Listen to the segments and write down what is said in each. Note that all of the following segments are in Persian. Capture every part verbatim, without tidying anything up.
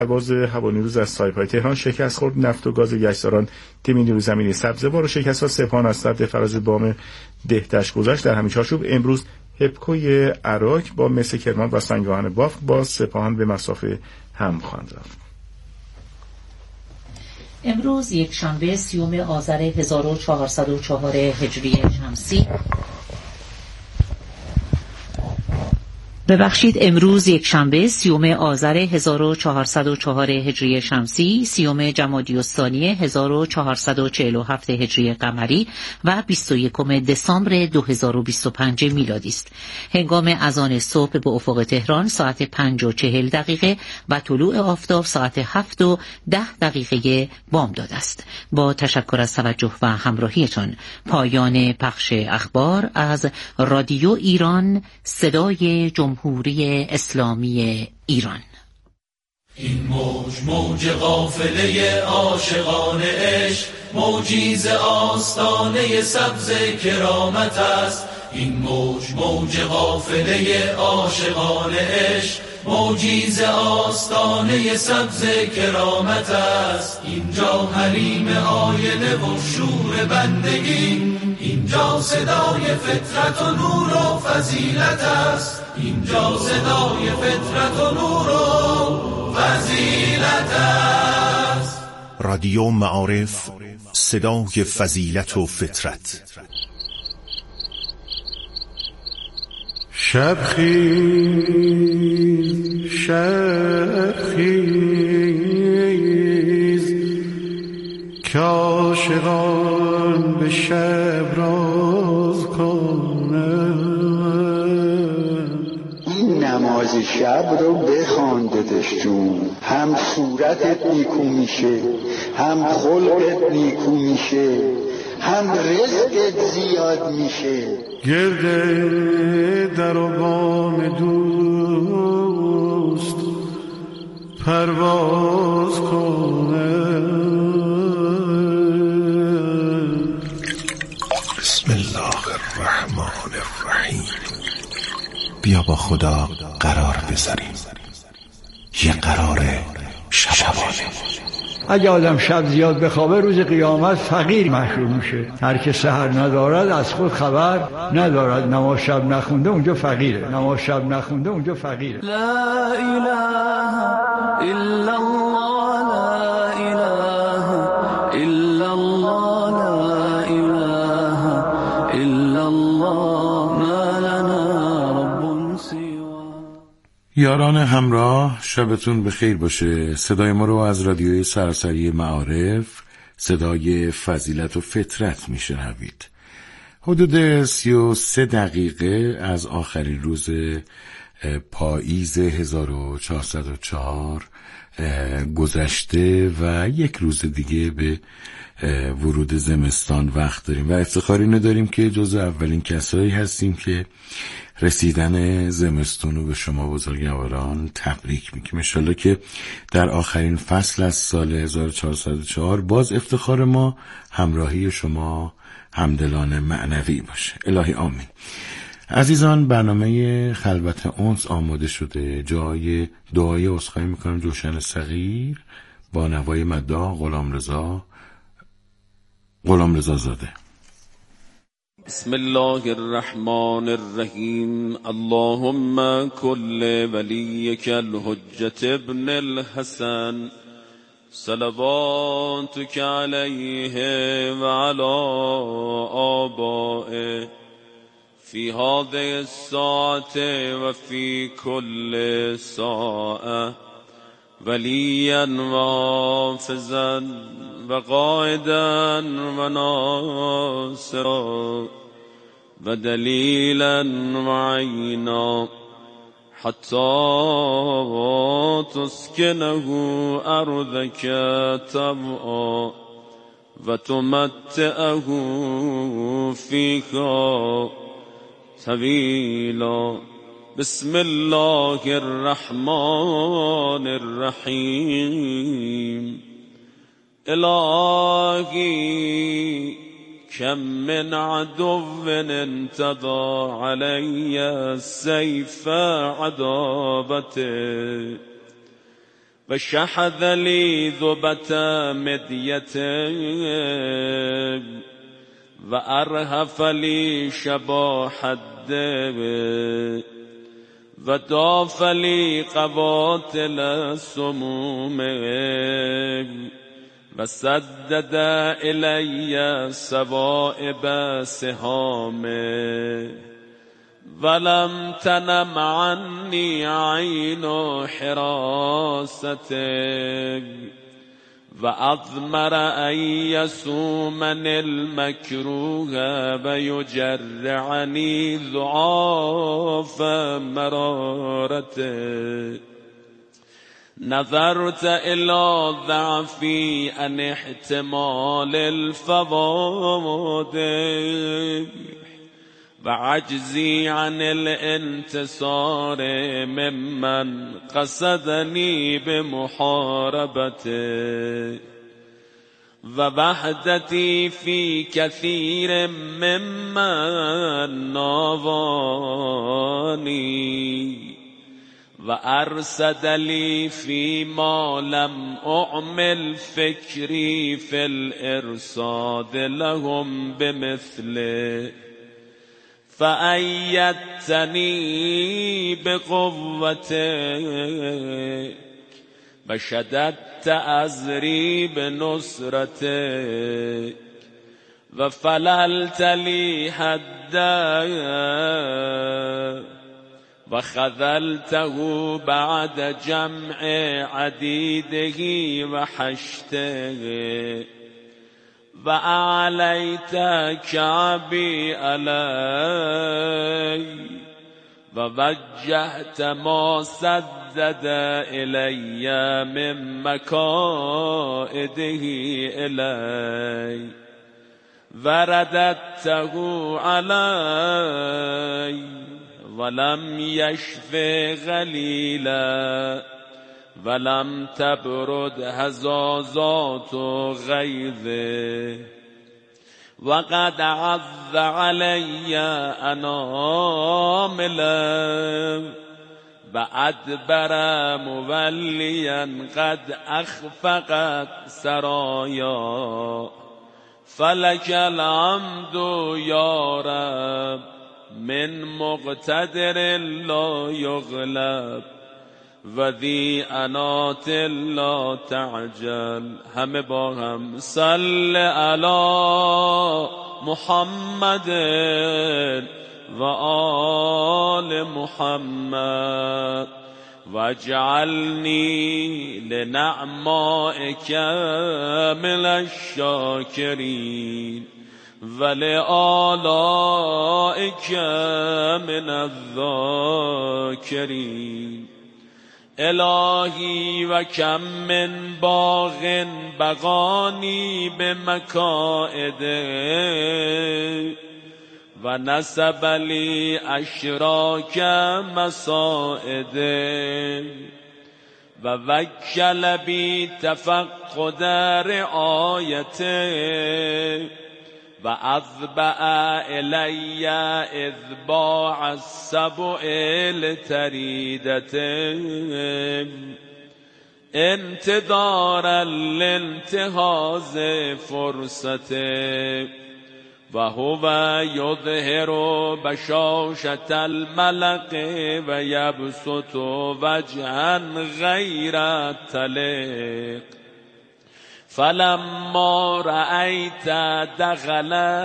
پرواز هوانیروز از سایپای تهران شکست خورد. نفت و گاز گشتاران تیم نیروی زمینی سبزوار و شکست ها سپاهان از سد فراز بام دهتش گذشت. در همین چارچوب امروز هپکوی عراق با مس کرمان و سنگاهن بافق با سپاهان به مسافه هم خواهند رفت. امروز یک شنبه سیوم آذر هزار و چهارصد و چهار هجری شمسی ببخشید امروز یک شنبه سیوم آذر هزار و چهارصد و چهار هجری شمسی، سیوم جمادی الثانی هزار و چهارصد و چهل و هفت هجری قمری و بیست و یکم دسامبر دو هزار و بیست و پنج میلادی است. هنگام اذان صبح به افق تهران ساعت پنج و چهل دقیقه و طلوع آفتاب ساعت هفت و ده دقیقه بامداد است. با تشکر از توجه و همراهیتان، پایان پخش اخبار از رادیو ایران صدای جمهوری جمهوری اسلامی ایران. این موج موج قافله عاشقان عشق، موجی ز آستانه سبز کرامت است. این موج موج قافله عاشقان عشق، موجی ز آستانه سبز کرامت است. اینجا حریم آینه و شور بندگی، اینجا صدای فطرت و نور و فضیلت است. اینجا صدای فطرت و نور و فضیلت است. رادیو معارف، صدای فضیلت و فطرت. شب خیز شب خیز که عاشقان به شب راز کنند. این نماز شب رو بخوان دادش جون، هم صورتت نیکو میشه، هم خلقت نیکو میشه، هم رزقت زیاد میشه. گرده در و بام دوست پرواز کنه. بسم الله الرحمن الرحیم. بیا با خدا قرار بذاریم، یه قرار شبانه. اگه آدم شب زیاد بخوابه روز قیامت فقیر محشور میشه. هر که سحر ندارد از خود خبر ندارد. نماز شب نخونده اونجا فقیره، نماز شب نخونده اونجا فقیره. لا اله الا الله، لا اله الا الله، لا اله الا الله، ما لنا رب سوا. یاران همراه، شبتون بخیر باشه. صدای ما رو از رادیوی سراسری معارف، صدای فضیلت و فطرت میشنوید. حدود سی و سه دقیقه از آخرین روز پاییز هزار و چهارصد و چهار گذشته و یک روز دیگه به ورود زمستان وقت داریم و افتخار اینو داریم که جزو اولین کسایی هستیم که رسیدن زمستون رو به شما بزرگواران تبریک میگیم. انشالله که در آخرین فصل از سال هزار و چهارصد و چهار باز افتخار ما همراهی شما همدلان معنوی باشه. الهی آمین. عزیزان، برنامه خلوت انس آماده شده. جای دعای عذرخواهی میکنم جوشن صغیر با نوای مداح غلامرضا غلامرضا زاده. بسم الله الرحمن الرحیم. اللهم کل ولیک الحجة ابن الحسن صلواتک علیه و علی آبائه فی هذه الساعة و فی کل ساعة ولیا و حافظا و قائدا و ناصرا و دلیلا و عینا حتی تسکنه ارضک طوعا و تمتعه فیها طویلا. بسم الله الرحمن الرحیم. الهی کم من عدو انتضى علی سیف عداوته و شحذ لی ذبت مدیته و ارهف لی شباح الدب و داف لی قواتل السموم و سدد الی سوائب سهام ولم تنم عنی عین حراستک و اضمر ان یسومن المکروه و یجرعنی ضعاف مرارته نظرت الى ضعفی عن احتمال الفوادح و عجزی عن الانتصار ممن قصدنی بمحاربته و وحدتی فی کثیر ممن ناوانی و ارصد لی فی ما لم اعمل فکری فی الارصاد لهم بمثله فأیدتنی بقوتک و شددت ازری بنصرتک و فللت لی حدا و خذلته بعد جمع عدیده و حشته و اعلیت کعبی علی و وجهت ما سدد الی من مکائده الی و رددته علی ولم یشف غلیلا ولم تبرد هزازات غیظه وقد عض علی اناملا و ادبر مولیا قد اخفقت سرایا فلک الحمد یا رب من مقتدر لا یغلب و ذی انات لا تعجل. همه با هم صل علی محمد و آل محمد واجعلنی لنعمائک من الشاکرین ولآلائک من الذاکرین. الهی و کم من باغ بغانی بمکائده و نسب لی اشراک مسائده و وکل بی تفقد رعایته و اذبع الی اذباع السبع لتریدته انتظارا لانتهاز فرصته و هو یظهر بشاشة الملق و یبسط وجها غیر طلق. فلما رأیت دخل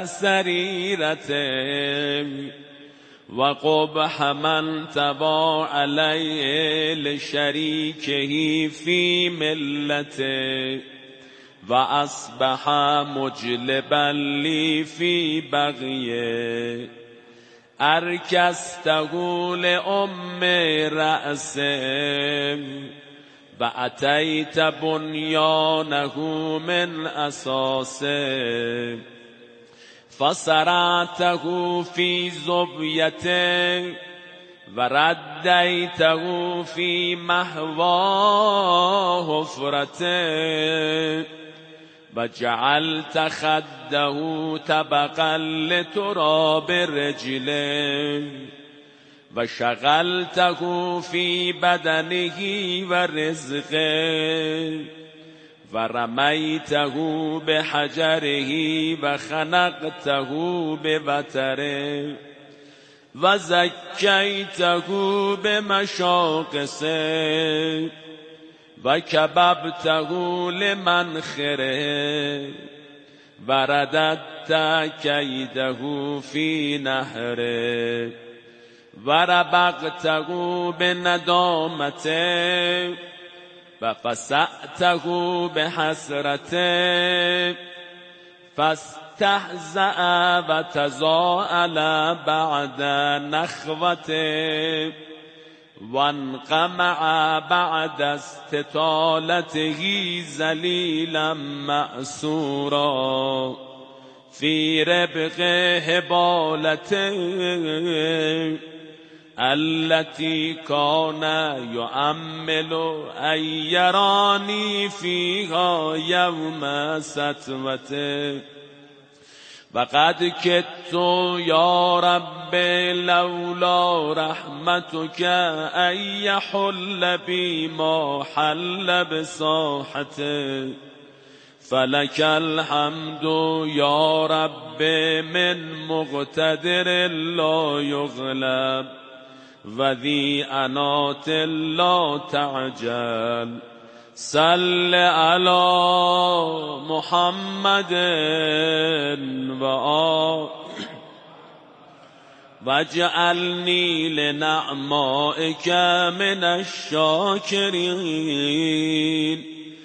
سریرته و قبح من تبا علیه لشریکه فی ملته و اصبح مجلبا لی فی بغیه ارکسته لأم رأسه و اتیت بنیانه من اساسه فسرعته فی زبیته و ردیته فی محوا حفرته و جعلت خده طبقا لتراب رجله و شغلته فی بدنه و رزقه و رمیته به حجره و خنقته به وتره و زکیته به مشاقصه و کببته لمنخره و رددت کیده فی نهره و ربقته به ندامته و فسعته به حسرته فاستهزأ و تزاءل بعد نخوته وانقمع بعد استطالته ذلیلا مأسورا فی ربق هبالته التي كان يؤمل أن يراني فيها يوم ستوته وقد كدت يا رب لولا رحمتك أن يحل بي ما حل بساحته فلك الحمد يا رب من مقتدر لا يغلب وذي أنات لا تعجل صل على محمد وآل واجعلني لنعمائك من الشاكرين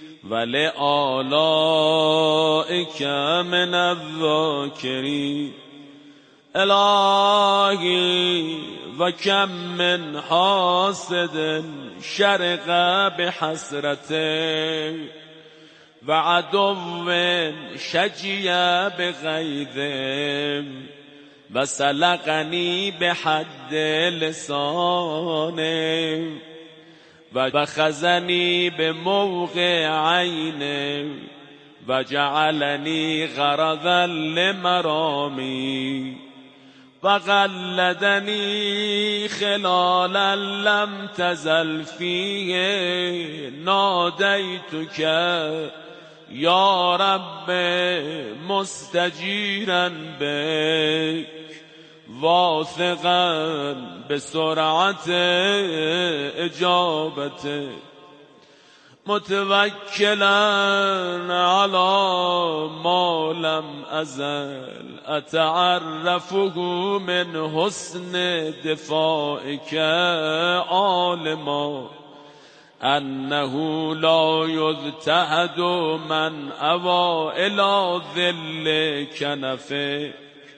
ولآلائك من الذاكرين إلهي وكم من حاسد شرق بحسرته وعدو شجي بغيظه وسلقني بحد لسانه وخزني بموقع عينه وجعلني غرضا لمرامي وقلدني خلالا لم تزل فيه ناديتك يا رب مستجيرا بك واثقا بسرعة إجابتك متوكلا على ما لم أزل أتعرفه من حسن دفائك عالما أنه لا يجتهد من أوى إلى ذل كنفك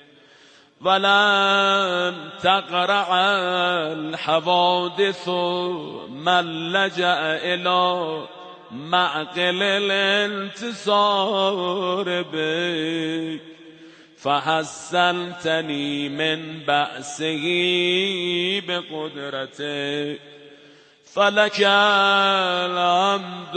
ولن تقرع الحوادث من لجأ إلى معقل الانتصار بك فحسنتني من بأسه بقدرتك فلك الحمد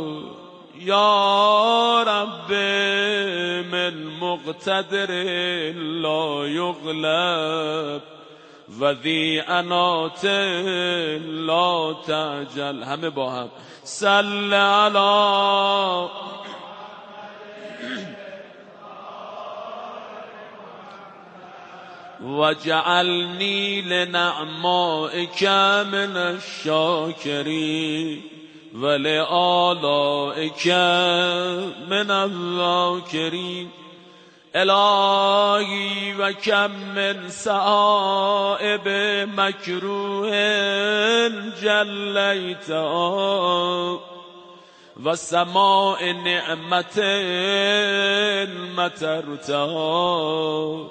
يا رب من مقتدر لا يغلب وذي أنات لا تعجل. همه با هم صل على وجعلني لنعمائك من الشاكرين ولآلائك من الذاكرين. إلهي وكم من سائب مكروه جليتها وسماء نعمة مترتها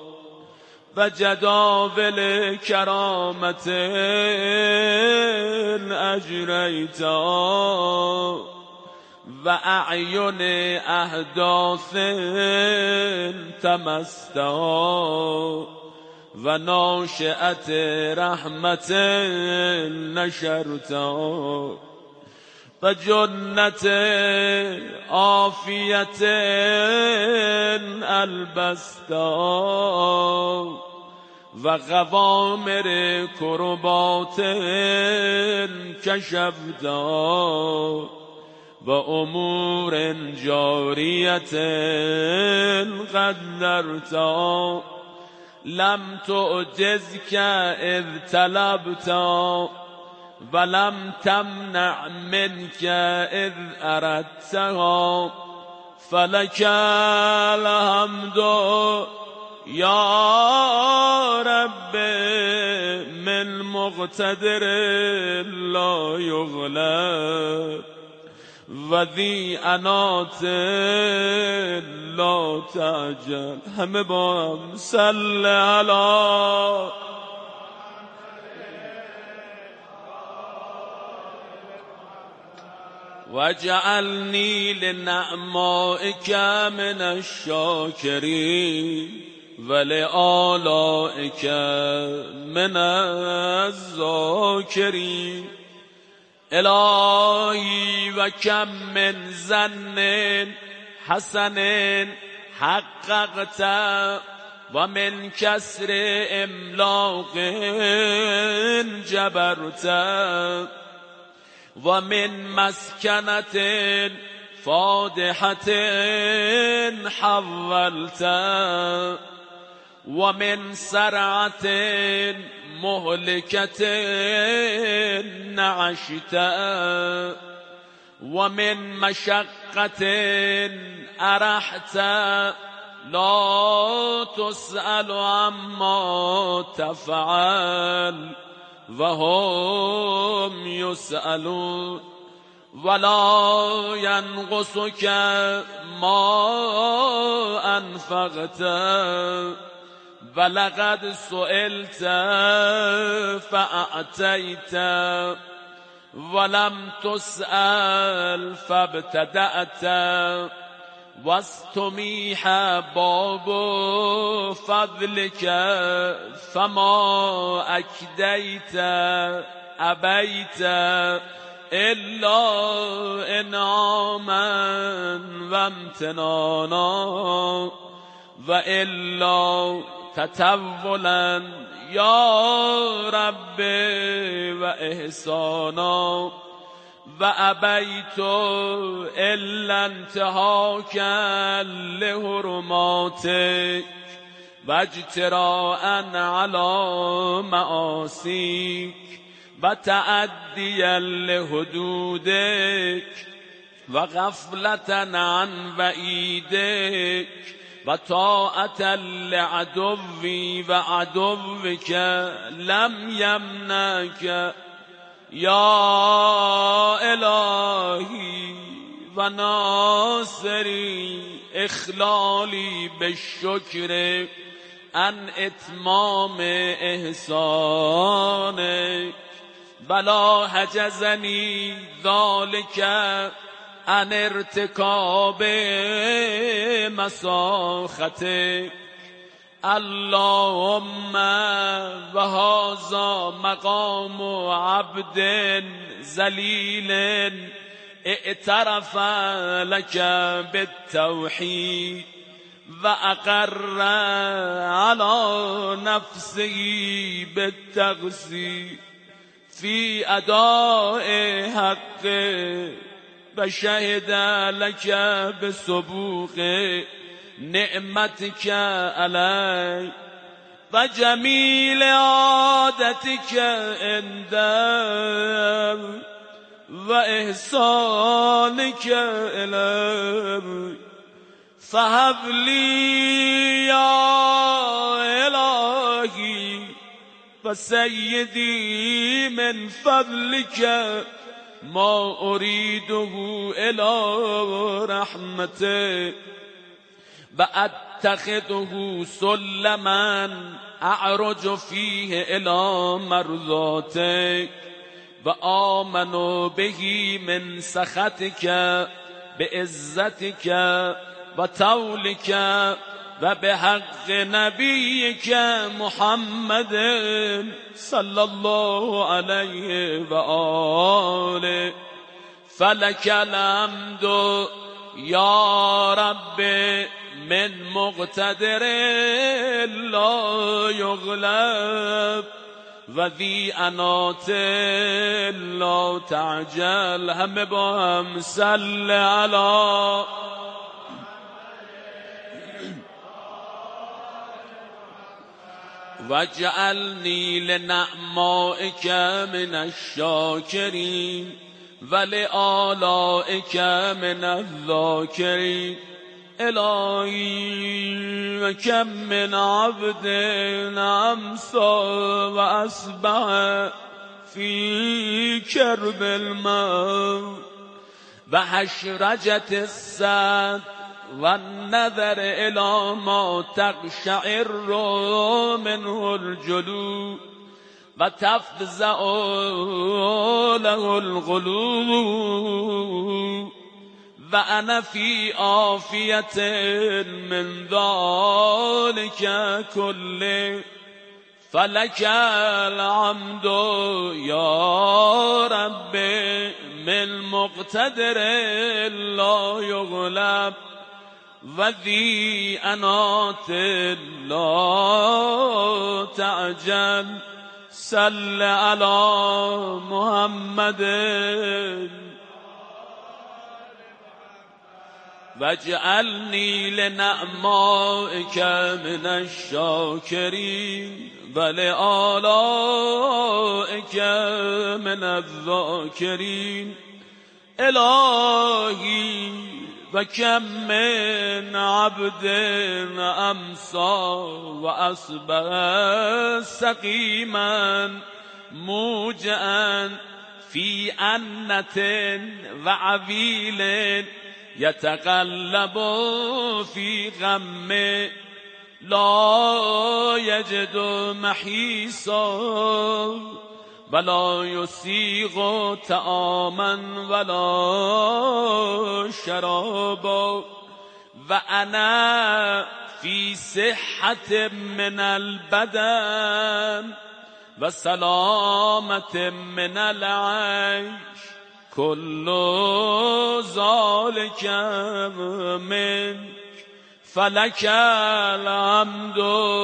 وجداول كرامة أجريتها وأعين أحداث تمستها وناشئة رحمة نشرتها وجنة عافية ألبستها و غوامر کربات کشفتا و امور جاریت قدرتا لم تعجزك اذ طلبتا ولم تمنع منك اذ اردتها فلك الحمد یا رب من مقتدر لا یغلب و ذی عنات لا تعجل. همه با هم صل علی وجعلنی لنعمائک من الشاکرین ولآلائک من الذاکرین. الهی و کم من ظن حسن حققت و من کسر املاق جبرت و من مسکنت فادحت حولت و من سرعت مهلكة نعشت و من مشقة أرحت لا تسأل عما تفعل وهم يسألون ولا ينقصك ما أنفقت ولقد سئلت فأعطيت ولم تسأل فابتدأت واستميح باب فضلك فما أكديت أبيت إلا إنعاما وامتنانا وإلا تطولا یا رب و احسانا و ابیت الا انتهاک لحرماتک و اجتراء علی معاصیک و تعدیا لحدودک و غفلة عن وعیدک و طاعت لعدوی و عدوک لم یمنک یا الهی و ناصری اخلالی بالشکر ان اتمام احسانک ولا حجزنی ذالک ان ارتکاب مساختک اللهم و هذا مقام عبد ذلیل اعترف لك بالتوحید و اقر على نفسه بالتقصیر فی اداء حق و شهد لك بسبوق نعمتك علی و جمیل عادتك عندم و احسانك الی فهب لی یا الهی و سیدی من فضلك ما اریده الی رحمتك و اتخذه سلما اعرج فیه الی مرضاتک و آمن به من سخطک بعزتک و طولک و به حق نبیک محمد صلی الله علیه و آله فلک الحمد یا رب من مقتدر لا یغلب و ذی انات لا تعجل. همه با هم صل علی واجعلنی لنعمائک من الشاکرین ولآلائک من الذاکرین. الهی و کم من عبد امسی و اصبح فی کرب الموت و حشرجت الصد و النظر الی ما تقشعر منه الجلود و تفزع له القلوب و انا فی عافیت من ذلک کله فلک الحمد یا رب من مقتدر لا یغلب و ذی انات لا تعجل. صل علی محمد واجعلنی لنعمائک من الشاکرین ولآلائک من الذاکرین. الهی و کم من عبد امسی و اصبح سقیما موجعا فی عنت و عویل یتقلب فی غم لا یجد محیصا ولا یسیغ طعاما ولا شرابا و انا فی صحت من البدن و سلامت من العیش کل ذلک منک فلک الحمد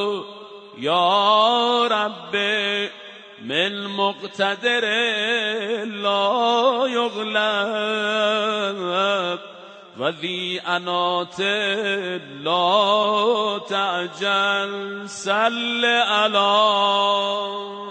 یا رب من مقتدر لا یغلب و ذی انات لا تعجل. صل علی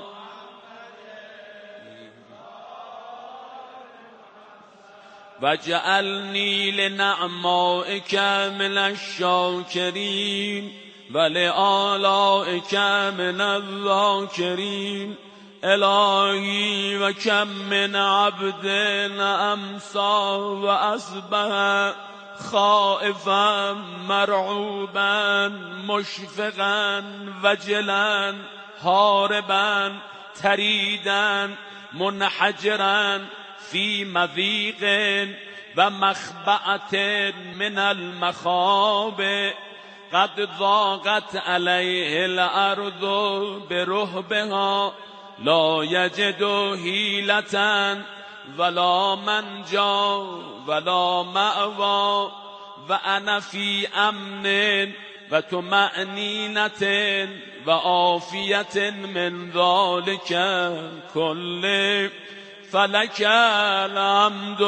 واجعلنی لنعمائک من الشاکرین ولآلائک من الذاکرین. الهی و کم من عبد امسی و اصبح خائفا مرعوبا مشفقا وجلا هاربا تریدا منحجرا فی مضیق و مخبأت من المخاب قد ضاقت علیه الارض برهبها لا یجد حیلة ولا منجا ولا مأوی و انا فی امن و طمأنینة و عافیت من ذلک کله فلک الحمد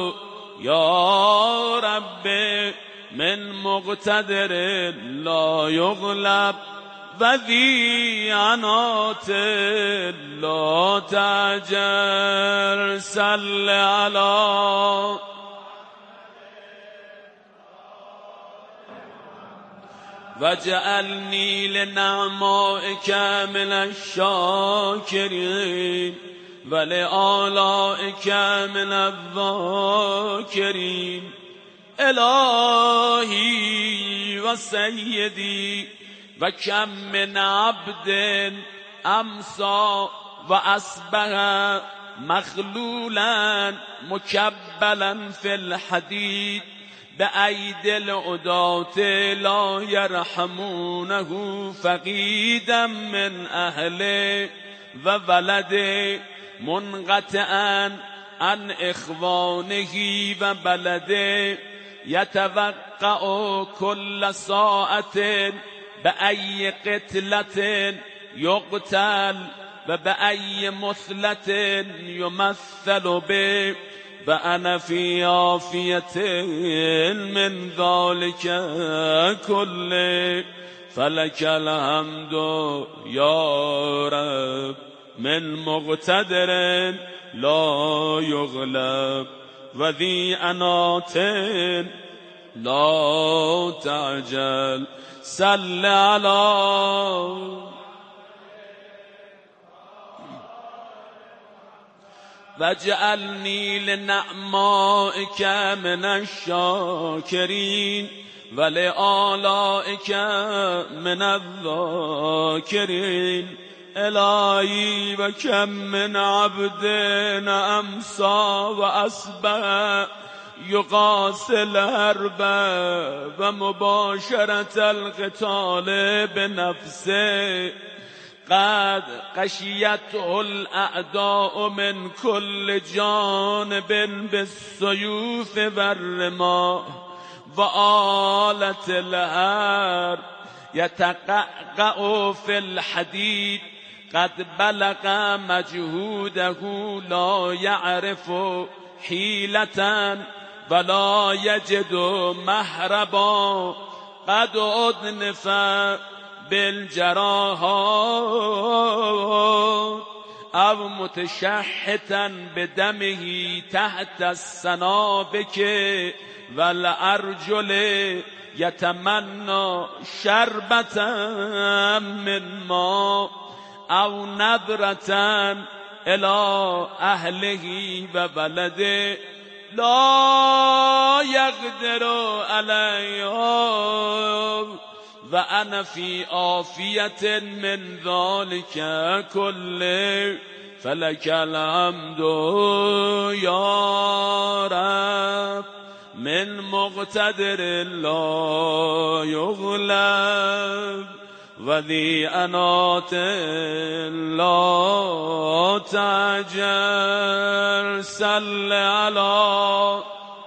یا رب من مقتدر لا یغلب و ذی عنات لا تعجل. صل علی واجعلنی لنعمائک من الشاکرین ولآلائک من الذاکرین. الهی و سیدی و کم من عبد امسی و اصبح مخلولا مکبلا فی الحدید بأید العدات لا یرحمونه فقیدا من اهله و ولد منقطعا عن اخوانه و بلده يتوقع كل ساعة بأي قتلة يقتل وبأي مثلة يمثل به وأنا في عافية من ذلك كله فلك الحمد يا رب من مقتدر لا يغلب وذي أنات لا تعجل صل على واجعلني لنعمائك من الشاكرين ولآلائك من الذاكرين إلهي وكم من عبد أمسى وأصبح يقاسي الحرب ومباشرة القتال بنفسه قد غشيته الأعداء من كل جانب بالسيوف والرماح وآلة الحرب يتقعقع في الحديد قد بلغ مجهوده لا يعرف حيلة ولا يجد مهربا قد أدنف بالجراحات أو متشحتا بدمه تحت السنابك والأرجل يتمنى شربة من ماء أو نظرة إلى أهله وبلده لا يقدر عليهم وأنا في عافية من ذلك كله فلك الحمد يا رب من مقتدر لا يغلب وذي أنات لا تعجل صل على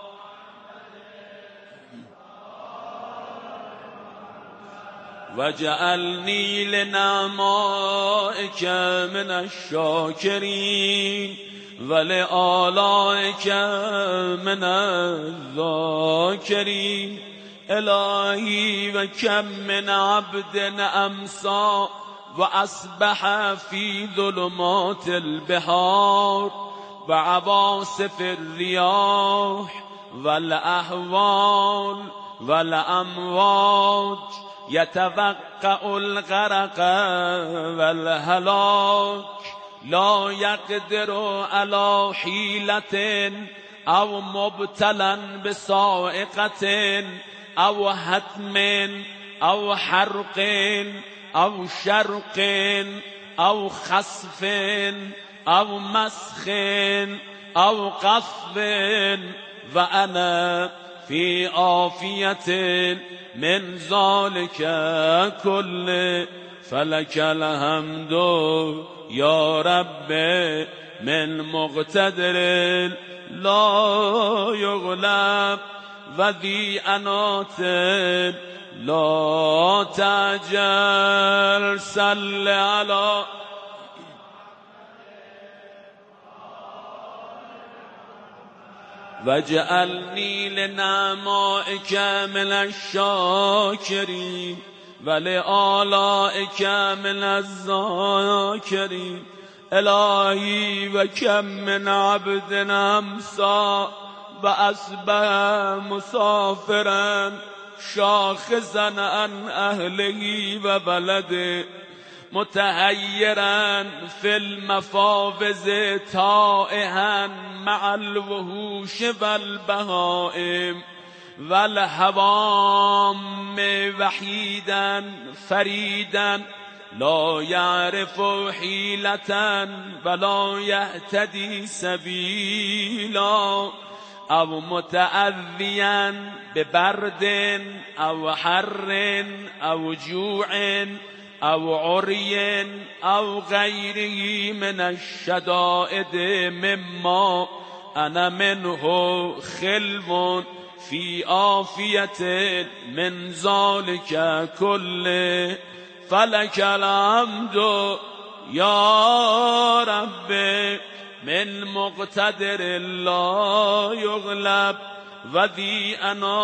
وجعلني لنعمائك من الشاكرين ولآلائك من الذاكرين إلهي وكم من عبد أمسى وأصبح في ظلمات البحار وعواصف الرياح والأهوال والأمواج يتوقع الغرق والهلاك لا يقدر على حيلة أو مبتلا بصائقة أو هتم أو حرق أو شرق أو خسف أو مسخ أو قصف وأنا في عافية من ذلك كله فلك الحمد يا رب من مقتدر لا يغلب وذي أنات لا تعجل صل على واجعلني لنعمائك من الشاكرين ولآلائك من الذاكرين إلهي وكم من عبد أمسى وأصبح مسافرا شاخصا عن أهله وبلده متحيرا في المفاوز تائها مع الوحوش والبهائم والهوام وحيدا فريدا لا يعرف حيلة ولا يهتدي سبيلا أو متأذيا ببرد أو حر أو جوع أو عري أو غيره من الشدائد مما أنا منه خلو في عافية من ذلك كله فلك الحمد يا رب من مقتدر لا يغلب و ذی انا